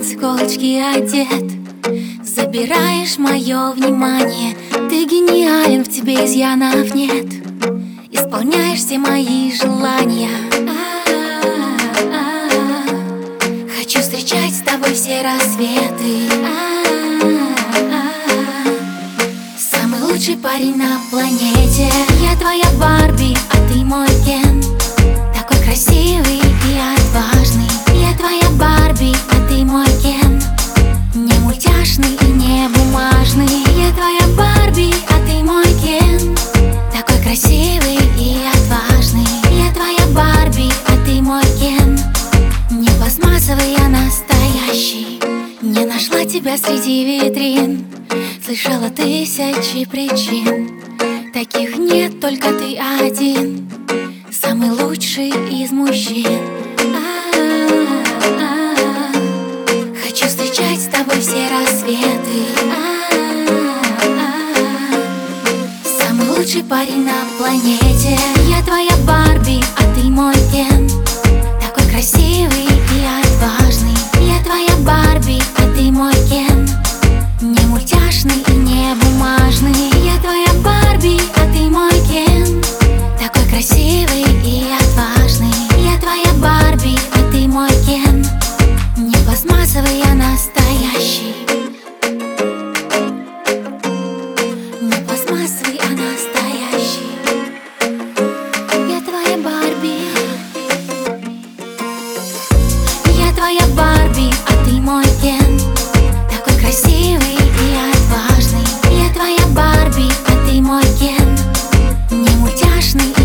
с иголочки одет. Забираешь мое внимание, ты гениален, в тебе изъянов нет. Исполняешь все мои желания. Хочу встречать с тобой все рассветы. Самый лучший парень на планете. Я твоя Барби, а ты мой Кен. Такой красивый и отважный. Я твоя Барби, а ты мой Кен. Не мультяшный и не бумажный. Я твоя Барби, а ты мой Кен. Такой красивый и отважный. Я твоя Барби, а ты мой Кен. Не пластмассовый, а настоящий. Не нашла тебя среди витрин. Слышала тысячи причин. Таких нет, только ты один. Самый лучший из мужчин. Хочу встречать с тобой все рассветы. Самый лучший парень на планете. Я твоя Барби, а ты мой Кен. Такой красивый и отважный. Я твоя Барби, а ты мой Кен. Не мультяшный и не бумажный. Я твоя Барби, а ты мой Кен. Такой красивый и отважный. Я твоя Барби, а ты мой Кен. Не пластмассовый, а настоящий. Не пластмассовый, а настоящий. Я твоя Барби. Я твоя Барби, а ты мой Кен. Такой красивый и отважный. Я твоя Барби, а ты мой Кен. Не мультяшный